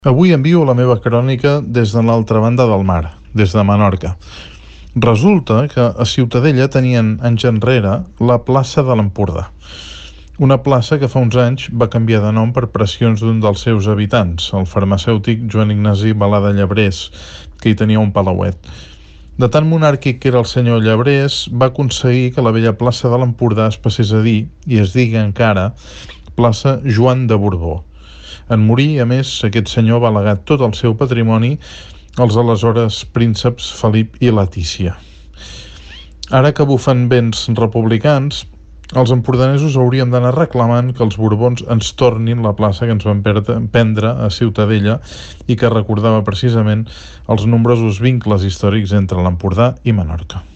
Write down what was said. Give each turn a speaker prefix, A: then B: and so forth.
A: Avui envio la meva crònica des de l'altra banda del mar, des de Menorca. Resulta que a Ciutadella tenien anys enrere la plaça de l'Empordà, una plaça que fa uns anys va canviar de nom per pressions d'un dels seus habitants, el farmacèutic Joan Ignasi Balada Llebrés, que hi tenia un palauet. De tan monàrquic que era el senyor Llebrés, va aconseguir que la vella plaça de l'Empordà es passés a dir, i es digui encara, plaça Joan de Borbó. En morir, a més, aquest senyor va legar tot el seu patrimoni als aleshores prínceps Felip i Letícia. Ara que bufen vents republicans, els empordanesos hauríem d'anar reclamant que els Borbons ens tornin la plaça que ens van prendre a Ciutadella i que recordava precisament els nombrosos vincles històrics entre l'Empordà i Menorca.